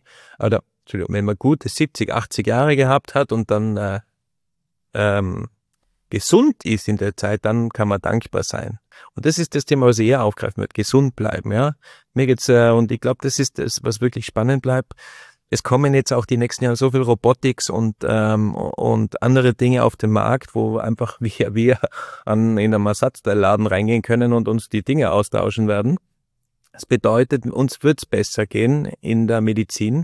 70, 80 Jahre gehabt hat und dann gesund ist in der Zeit, dann kann man dankbar sein. Und das ist das Thema, was ich eher aufgreifen wird, gesund bleiben, ja. Mir geht's, und ich glaube, das ist das, was wirklich spannend bleibt. Es kommen jetzt auch die nächsten Jahre so viel Robotics und andere Dinge auf den Markt, wo einfach wir in einem Ersatzteilladen reingehen können und uns die Dinge austauschen werden. Das bedeutet, uns wird's besser gehen in der Medizin.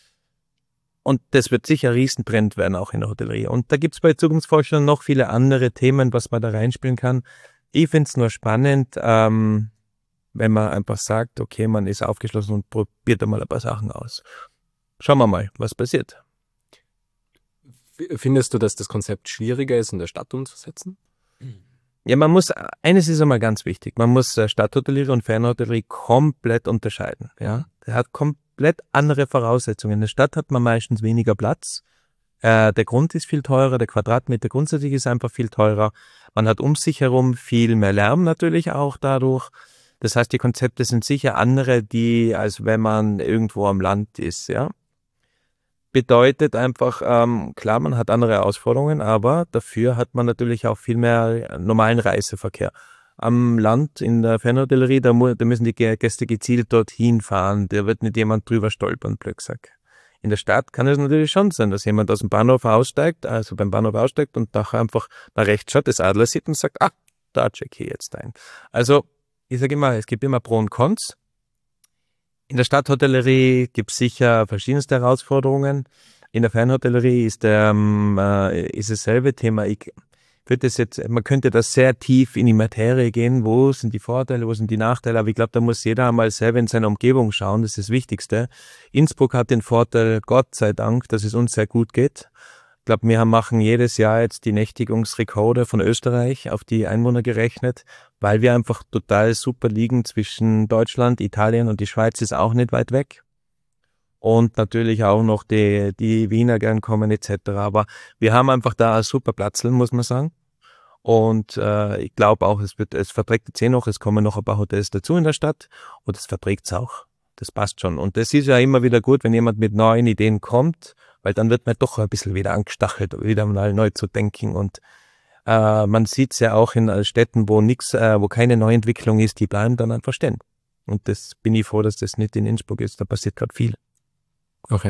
Und das wird sicher ein Riesentrend werden, auch in der Hotellerie. Und da gibt's bei Zukunftsforschern noch viele andere Themen, was man da reinspielen kann. Ich find's nur spannend, wenn man einfach sagt, okay, man ist aufgeschlossen und probiert einmal ein paar Sachen aus. Schauen wir mal, was passiert. Findest du, dass das Konzept schwieriger ist, in der Stadt umzusetzen? Ja, eines ist einmal ganz wichtig, man muss Stadthotellerie und Fernhotellerie komplett unterscheiden. Ja, der hat komplett andere Voraussetzungen. In der Stadt hat man meistens weniger Platz. Der Grund ist viel teurer, der Quadratmeter grundsätzlich ist einfach viel teurer. Man hat um sich herum viel mehr Lärm natürlich auch dadurch. Das heißt, die Konzepte sind sicher andere, als wenn man irgendwo am Land ist, ja. Bedeutet einfach, klar, man hat andere Herausforderungen, aber dafür hat man natürlich auch viel mehr normalen Reiseverkehr. Am Land, in der Fernhotellerie, da müssen die Gäste gezielt dorthin fahren, da wird nicht jemand drüber stolpern, Blöcksack. In der Stadt kann es natürlich schon sein, dass jemand aus dem Bahnhof aussteigt, also beim Bahnhof aussteigt und nachher einfach nach rechts schaut, das Adler sieht und sagt, da check ich jetzt ein. Also, ich sage immer, es gibt immer Pro und Cons. In der Stadthotellerie gibt es sicher verschiedenste Herausforderungen. In der Fernhotellerie ist dasselbe Thema. Man könnte da sehr tief in die Materie gehen. Wo sind die Vorteile, wo sind die Nachteile? Aber ich glaube, da muss jeder einmal selber in seiner Umgebung schauen. Das ist das Wichtigste. Innsbruck hat den Vorteil, Gott sei Dank, dass es uns sehr gut geht. Ich glaube, wir machen jedes Jahr jetzt die Nächtigungsrekorde von Österreich auf die Einwohner gerechnet, weil wir einfach total super liegen zwischen Deutschland, Italien und die Schweiz ist auch nicht weit weg. Und natürlich auch noch die Wiener gern kommen etc. Aber wir haben einfach da ein super Platzl, muss man sagen. Und ich glaube auch, es verträgt jetzt noch, es kommen noch ein paar Hotels dazu in der Stadt und es verträgt es auch. Das passt schon. Und das ist ja immer wieder gut, wenn jemand mit neuen Ideen kommt, weil dann wird man doch ein bisschen wieder angestachelt, wieder mal neu zu denken. Und man sieht es ja auch in Städten, wo keine Neuentwicklung ist, die bleiben dann einfach stehen. Und das bin ich froh, dass das nicht in Innsbruck ist. Da passiert gerade viel. Okay.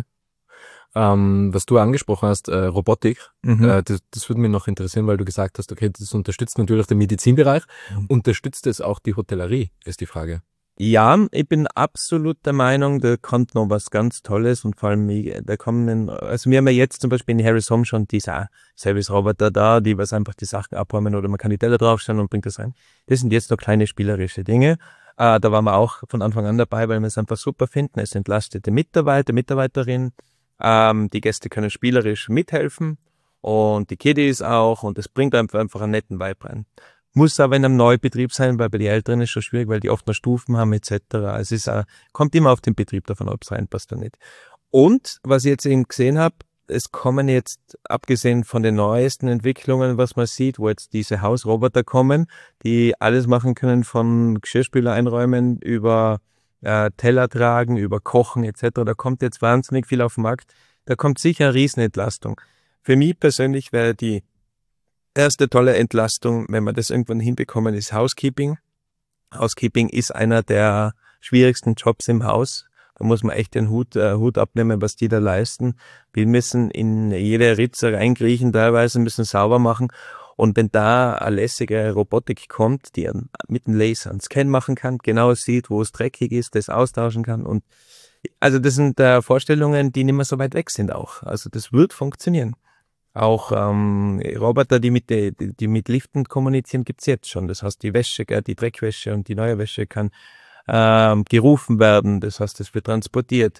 Was du angesprochen hast, Robotik, das würde mich noch interessieren, weil du gesagt hast, okay, das unterstützt natürlich den Medizinbereich. Unterstützt es auch die Hotellerie, ist die Frage. Ja, ich bin absolut der Meinung, da kommt noch was ganz Tolles und vor allem, wir haben ja jetzt zum Beispiel in Harris Home schon diese Service-Roboter da, die was einfach die Sachen abräumen oder man kann die Teller draufstellen und bringt das rein. Das sind jetzt noch kleine spielerische Dinge. Da waren wir auch von Anfang an dabei, weil wir es einfach super finden. Es entlastet die Mitarbeiter, Mitarbeiterin. Die Gäste können spielerisch mithelfen und die Kiddies auch und es bringt einfach einen netten Vibe rein. Muss aber in einem Neubetrieb sein, weil bei den Älteren ist schon schwierig, weil die oft noch Stufen haben etc. Es kommt immer auf den Betrieb davon, ob es reinpasst oder nicht. Und was ich jetzt eben gesehen habe, es kommen jetzt, abgesehen von den neuesten Entwicklungen, was man sieht, wo jetzt diese Hausroboter kommen, die alles machen können, von Geschirrspüler einräumen über Teller tragen, über Kochen etc. Da kommt jetzt wahnsinnig viel auf den Markt. Da kommt sicher eine Riesenentlastung. Für mich persönlich wäre die erste tolle Entlastung, wenn wir das irgendwann hinbekommen, ist Housekeeping. Housekeeping ist einer der schwierigsten Jobs im Haus. Da muss man echt den Hut abnehmen, was die da leisten. Wir müssen in jede Ritze reinkriechen, teilweise müssen sauber machen. Und wenn da eine lässige Robotik kommt, die mit dem Laser einen Scan machen kann, genau sieht, wo es dreckig ist, das austauschen kann. Und also das sind Vorstellungen, die nicht mehr so weit weg sind auch. Also das wird funktionieren. Auch Roboter, die mit Liften kommunizieren, gibt's jetzt schon. Das heißt, die Wäsche, die Dreckwäsche und die neue Wäsche kann gerufen werden. Das heißt, es wird transportiert.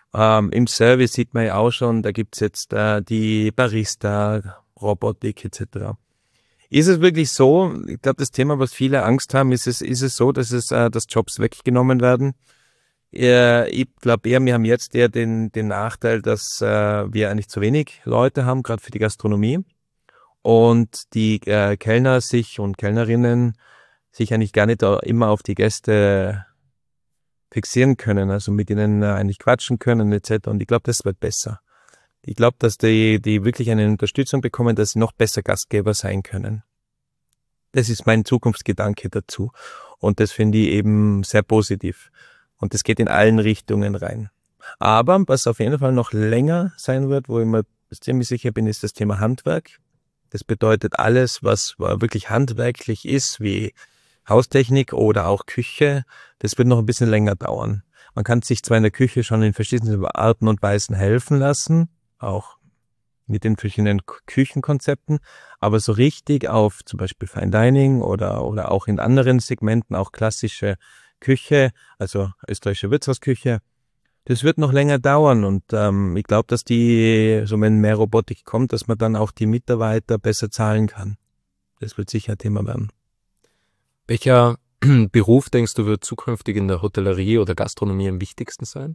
Im Service sieht man ja auch schon, da gibt's jetzt die Barista, Robotik etc. Ist es wirklich so, ich glaube, das Thema, was viele Angst haben, ist es so, dass Jobs weggenommen werden? Ich glaube eher, wir haben jetzt eher den Nachteil, dass wir eigentlich zu wenig Leute haben, gerade für die Gastronomie. Und die Kellner und Kellnerinnen sich eigentlich gar nicht immer auf die Gäste fixieren können, also mit ihnen eigentlich quatschen können etc. Und ich glaube, das wird besser. Ich glaube, dass die wirklich eine Unterstützung bekommen, dass sie noch besser Gastgeber sein können. Das ist mein Zukunftsgedanke dazu. Und das finde ich eben sehr positiv. Und das geht in allen Richtungen rein. Aber was auf jeden Fall noch länger sein wird, wo ich mir ziemlich sicher bin, ist das Thema Handwerk. Das bedeutet alles, was wirklich handwerklich ist, wie Haustechnik oder auch Küche, das wird noch ein bisschen länger dauern. Man kann sich zwar in der Küche schon in verschiedenen Arten und Weisen helfen lassen, auch mit den verschiedenen Küchenkonzepten, aber so richtig auf zum Beispiel Fine Dining oder auch in anderen Segmenten, auch klassische Küche, also österreichische Wirtshausküche, das wird noch länger dauern und ich glaube, dass wenn mehr Robotik kommt, dass man dann auch die Mitarbeiter besser zahlen kann. Das wird sicher ein Thema werden. Welcher Beruf, denkst du, wird zukünftig in der Hotellerie oder Gastronomie am wichtigsten sein?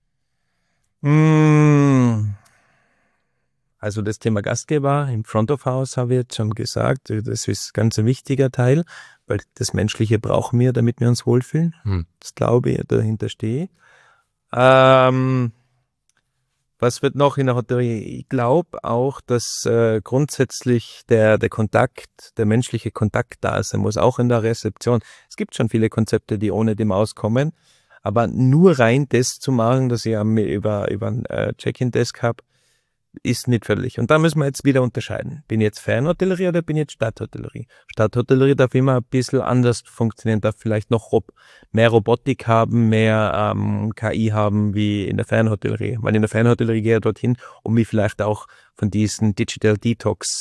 Also das Thema Gastgeber im Front of House habe ich jetzt schon gesagt, das ist ganz ein wichtiger Teil, weil das Menschliche brauchen wir, damit wir uns wohlfühlen. Das glaube ich, dahinter stehe ich. Was wird noch in der Hotellerie? Ich glaube auch, dass grundsätzlich der Kontakt, der menschliche Kontakt da sein muss, auch in der Rezeption. Es gibt schon viele Konzepte, die ohne dem auskommen, aber nur rein das zu machen, dass ich über ein Check-in-Desk habe, ist nicht förderlich. Und da müssen wir jetzt wieder unterscheiden. Bin ich jetzt Fernhotellerie oder bin ich jetzt Stadthotellerie? Stadthotellerie darf immer ein bisschen anders funktionieren, darf vielleicht noch mehr Robotik haben, mehr KI haben wie in der Fernhotellerie. Weil in der Fernhotellerie gehe ich dorthin, um mich vielleicht auch von diesen Digital Detox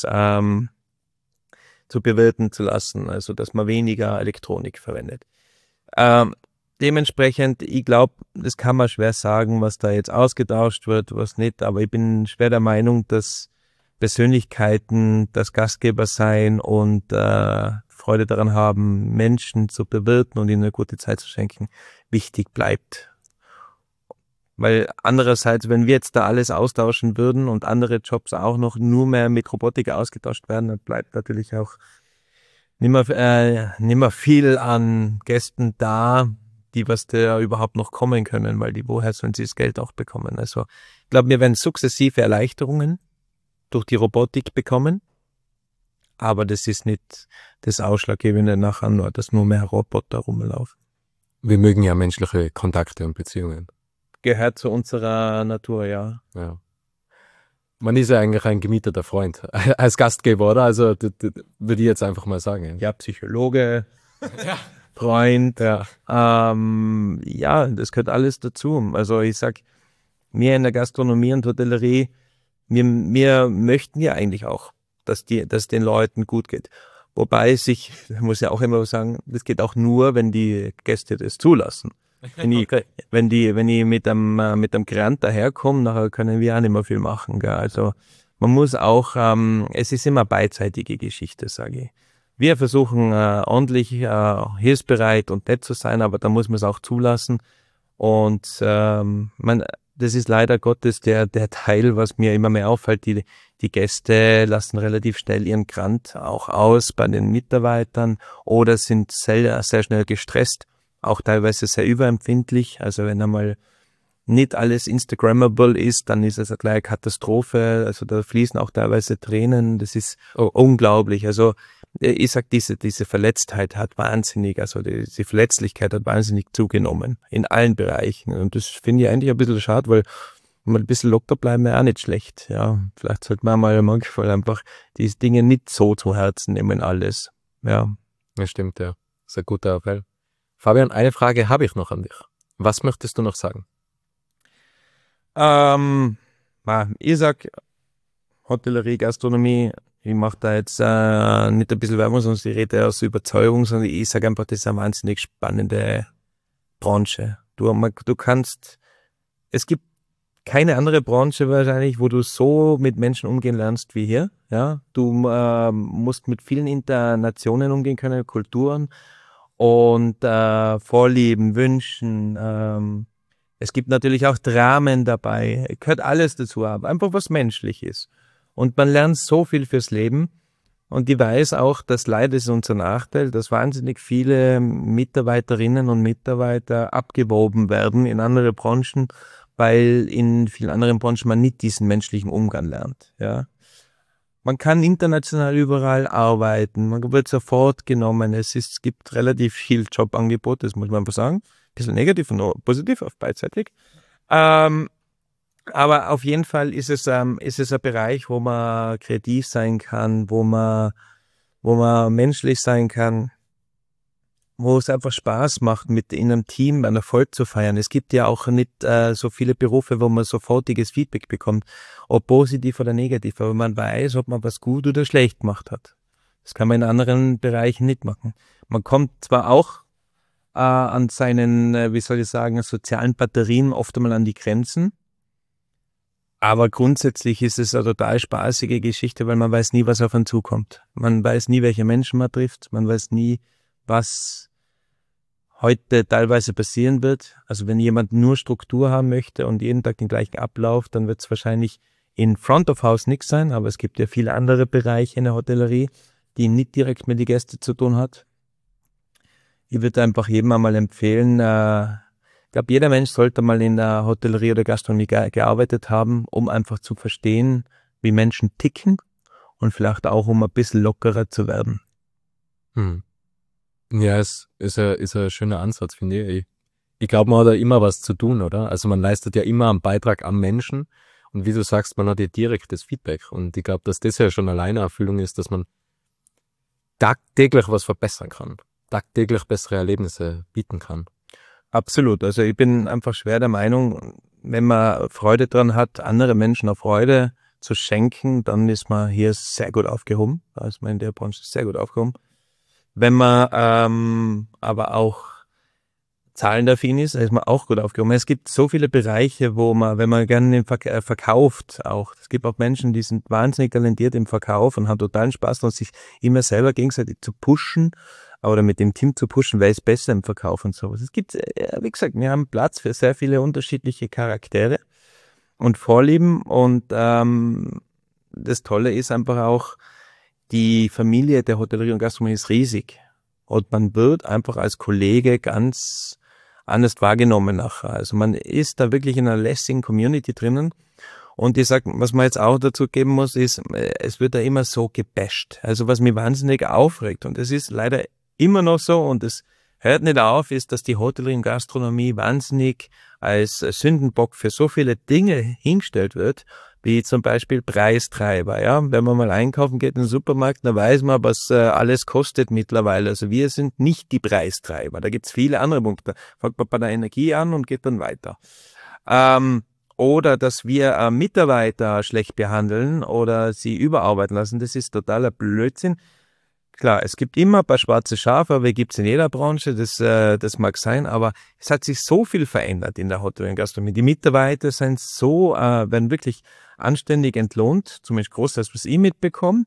zu bewirten zu lassen, also dass man weniger Elektronik verwendet. Dementsprechend, ich glaube, das kann man schwer sagen, was da jetzt ausgetauscht wird, was nicht, aber ich bin schwer der Meinung, dass Persönlichkeiten, das Gastgeber sein und Freude daran haben, Menschen zu bewirten und ihnen eine gute Zeit zu schenken, wichtig bleibt. Weil andererseits, wenn wir jetzt da alles austauschen würden und andere Jobs auch noch nur mehr mit Robotik ausgetauscht werden, dann bleibt natürlich auch nimmer viel an Gästen da, die was da überhaupt noch kommen können, weil woher sollen sie das Geld auch bekommen? Also ich glaube, wir werden sukzessive Erleichterungen durch die Robotik bekommen, aber das ist nicht das Ausschlaggebende nachher nur, dass nur mehr Roboter rumlaufen. Wir mögen ja menschliche Kontakte und Beziehungen. Gehört zu unserer Natur, ja. Ja. Man ist ja eigentlich ein gemieteter Freund als Gastgeber, oder? Also würde ich jetzt einfach mal sagen. Ja, Psychologe, Ja. Freund, Ja. ja, das gehört alles dazu. Also ich sag, wir in der Gastronomie und Hotellerie, wir möchten ja eigentlich auch, dass den Leuten gut geht. Wobei ich muss ja auch immer sagen, das geht auch nur, wenn die Gäste das zulassen. Wenn ich mit einem Grant daherkomme, nachher können wir auch nicht mehr viel machen. Gell? Also man muss auch, es ist immer beidseitige Geschichte, sage ich. Wir versuchen ordentlich, hilfsbereit und nett zu sein, aber da muss man es auch zulassen. Und das ist leider Gottes der Teil, was mir immer mehr auffällt. Die Gäste lassen relativ schnell ihren Grant auch aus bei den Mitarbeitern oder sind sehr, sehr schnell gestresst, auch teilweise sehr überempfindlich. Also wenn einmal nicht alles Instagrammable ist, dann ist es eine kleine Katastrophe. Also da fließen auch teilweise Tränen. Das ist unglaublich. Also ich sag, diese Verletztheit hat wahnsinnig, also diese Verletzlichkeit hat wahnsinnig zugenommen in allen Bereichen. Und das finde ich eigentlich ein bisschen schade, weil mal ein bisschen locker bleiben wäre auch nicht schlecht. Ja, vielleicht sollte man mal manchmal einfach diese Dinge nicht so zu Herzen nehmen, alles. Ja. Das stimmt, ja. Das ist ein guter Appell. Fabian, eine Frage habe ich noch an dich. Was möchtest du noch sagen? Ich sag, Hotellerie, Gastronomie, ich mache da jetzt nicht ein bisschen Werbung, sondern ich rede aus Überzeugung, sondern ich sage einfach, das ist eine wahnsinnig spannende Branche. Es gibt keine andere Branche wahrscheinlich, wo du so mit Menschen umgehen lernst wie hier. Ja, du musst mit vielen Internationen umgehen können, Kulturen und Vorlieben, Wünschen. Es gibt natürlich auch Dramen dabei. Gehört alles dazu, aber einfach was menschlich ist. Und man lernt so viel fürs Leben. Und ich weiß auch, dass leider ist unser Nachteil, dass wahnsinnig viele Mitarbeiterinnen und Mitarbeiter abgeworben werden in andere Branchen, weil in vielen anderen Branchen man nicht diesen menschlichen Umgang lernt. Ja. Man kann international überall arbeiten, man wird sofort genommen, es gibt relativ viel Jobangebot, das muss man einfach sagen. Ein bisschen negativ und positiv auf beidseitig. Aber auf jeden Fall ist es ein Bereich, wo man kreativ sein kann, wo man menschlich sein kann, wo es einfach Spaß macht, mit in einem Team einen Erfolg zu feiern. Es gibt ja auch nicht so viele Berufe, wo man sofortiges Feedback bekommt, ob positiv oder negativ, aber man weiß, ob man was gut oder schlecht gemacht hat. Das kann man in anderen Bereichen nicht machen. Man kommt zwar auch an seinen, wie soll ich sagen, sozialen Batterien oft einmal an die Grenzen, aber grundsätzlich ist es eine total spaßige Geschichte, weil man weiß nie, was auf einen zukommt. Man weiß nie, welche Menschen man trifft. Man weiß nie, was heute teilweise passieren wird. Also wenn jemand nur Struktur haben möchte und jeden Tag den gleichen Ablauf, dann wird es wahrscheinlich in Front of House nichts sein. Aber es gibt ja viele andere Bereiche in der Hotellerie, die nicht direkt mit den Gästen zu tun hat. Ich würde einfach jedem einmal empfehlen, ich glaube, jeder Mensch sollte mal in der Hotellerie oder Gastronomie gearbeitet haben, um einfach zu verstehen, wie Menschen ticken und vielleicht auch, um ein bisschen lockerer zu werden. Hm. Ja, es ist ein schöner Ansatz, finde ich. Ich glaube, man hat da immer was zu tun, oder? Also man leistet ja immer einen Beitrag am Menschen und wie du sagst, man hat ja direktes Feedback und ich glaube, dass das ja schon alleine eine Erfüllung ist, dass man tagtäglich was verbessern kann, tagtäglich bessere Erlebnisse bieten kann. Absolut. Also ich bin einfach schwer der Meinung, wenn man Freude dran hat, andere Menschen eine Freude zu schenken, dann ist man hier sehr gut aufgehoben. Da ist man in der Branche sehr gut aufgehoben. Wenn man aber auch zahlenaffin ist, ist man auch gut aufgehoben. Es gibt so viele Bereiche, wo man, wenn man gerne verkauft auch, es gibt auch Menschen, die sind wahnsinnig talentiert im Verkauf und haben totalen Spaß daran, sich immer selber gegenseitig zu pushen oder mit dem Team zu pushen, wer ist besser im Verkauf und sowas. Es gibt, wie gesagt, wir haben Platz für sehr viele unterschiedliche Charaktere und Vorlieben und das Tolle ist einfach auch, die Familie der Hotellerie und Gastronomie ist riesig und man wird einfach als Kollege ganz anders wahrgenommen nachher. Also man ist da wirklich in einer lässigen Community drinnen. Und ich sag, was man jetzt auch dazu geben muss, ist, es wird da immer so gebasht. Also was mich wahnsinnig aufregt, und es ist leider immer noch so, und es hört nicht auf, ist, dass die Hotellerie und Gastronomie wahnsinnig als Sündenbock für so viele Dinge hingestellt wird, wie zum Beispiel Preistreiber. Ja, wenn man mal einkaufen geht in den Supermarkt, dann weiß man, was alles kostet mittlerweile. Also wir sind nicht die Preistreiber. Da gibt's viele andere Punkte. Fängt man bei der Energie an und geht dann weiter. Oder dass wir Mitarbeiter schlecht behandeln oder sie überarbeiten lassen, das ist totaler Blödsinn. Klar, es gibt immer ein paar schwarze Schafe, aber die gibt's in jeder Branche, das mag sein, aber es hat sich so viel verändert in der Hotellerie und Gastronomie. Die Mitarbeiter sind so, werden wirklich anständig entlohnt, zumindest großteils, was ich mitbekomme.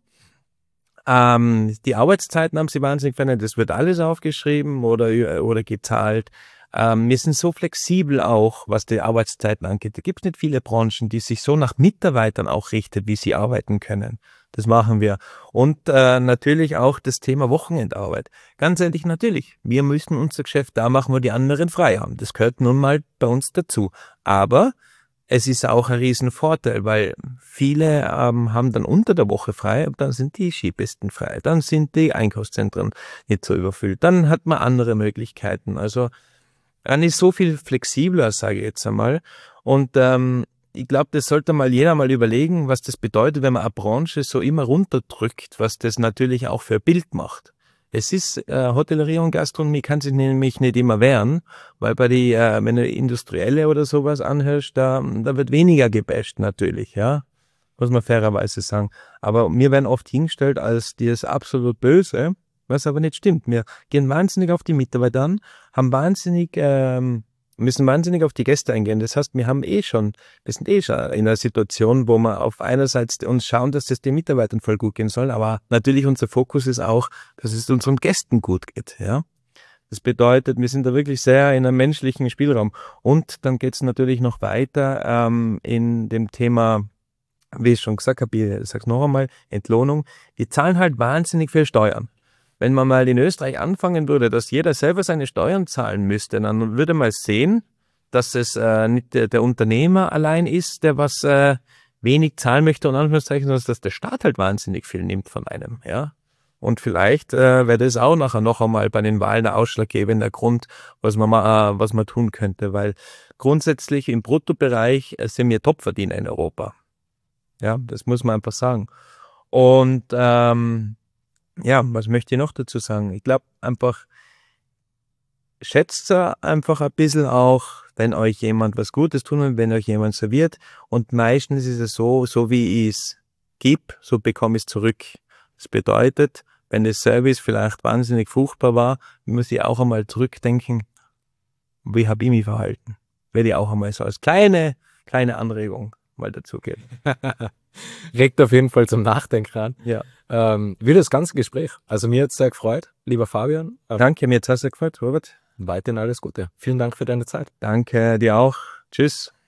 Die Arbeitszeiten haben sich wahnsinnig verändert, es wird alles aufgeschrieben oder gezahlt. Wir sind so flexibel auch, was die Arbeitszeiten angeht. Da gibt es nicht viele Branchen, die sich so nach Mitarbeitern auch richten, wie sie arbeiten können. Das machen wir. Und natürlich auch das Thema Wochenendarbeit. Ganz ehrlich, natürlich, wir müssen unser Geschäft da machen, wo die anderen frei haben. Das gehört nun mal bei uns dazu. Aber es ist auch ein Riesenvorteil, weil viele haben dann unter der Woche frei, dann sind die Skipisten frei, dann sind die Einkaufszentren nicht so überfüllt, dann hat man andere Möglichkeiten. Also dann ist so viel flexibler, sage ich jetzt einmal. Und ich glaube, das sollte mal jeder mal überlegen, was das bedeutet, wenn man eine Branche so immer runterdrückt, was das natürlich auch für ein Bild macht. Es ist, Hotellerie und Gastronomie kann sich nämlich nicht immer wehren, weil bei die, wenn du Industrielle oder sowas anhörst, da wird weniger gebasht natürlich, ja. Muss man fairerweise sagen. Aber wir werden oft hingestellt als das absolut Böse, was aber nicht stimmt. Wir gehen wahnsinnig auf die Mitarbeiter an, haben wahnsinnig müssen wahnsinnig auf die Gäste eingehen. Das heißt, wir sind eh schon in einer Situation, wo wir auf einerseits uns schauen, dass das den Mitarbeitern voll gut gehen soll, aber natürlich unser Fokus ist auch, dass es unseren Gästen gut geht, ja. Das bedeutet, wir sind da wirklich sehr in einem menschlichen Spielraum. Und dann geht es natürlich noch weiter in dem Thema, wie ich schon gesagt habe, ich sage es noch einmal, Entlohnung. Wir zahlen halt wahnsinnig viel Steuern. Wenn man mal in Österreich anfangen würde, dass jeder selber seine Steuern zahlen müsste, dann würde man sehen, dass es nicht der Unternehmer allein ist, der was wenig zahlen möchte, und Anführungszeichen, sondern dass der Staat halt wahnsinnig viel nimmt von einem, ja. Und vielleicht wäre das auch nachher noch einmal bei den Wahlen ein ausschlaggebender Grund, was man tun könnte, weil grundsätzlich im Bruttobereich sind wir Topverdiener in Europa. Ja, das muss man einfach sagen. Und ja, was möchte ich noch dazu sagen? Ich glaube einfach, schätzt einfach ein bisschen auch, wenn euch jemand was Gutes tut und wenn euch jemand serviert. Und meistens ist es so wie ich es gebe, so bekomme ich es zurück. Das bedeutet, wenn der Service vielleicht wahnsinnig furchtbar war, muss ich auch einmal zurückdenken, wie habe ich mich verhalten? Werde ich auch einmal so als kleine Anregung mal dazugeben. Regt auf jeden Fall zum Nachdenken an. Ja. Wie das ganze Gespräch. Also mir hat es sehr gefreut, lieber Fabian. Danke, mir hat es sehr gefreut, Robert. Weiterhin alles Gute. Vielen Dank für deine Zeit. Danke dir auch. Tschüss.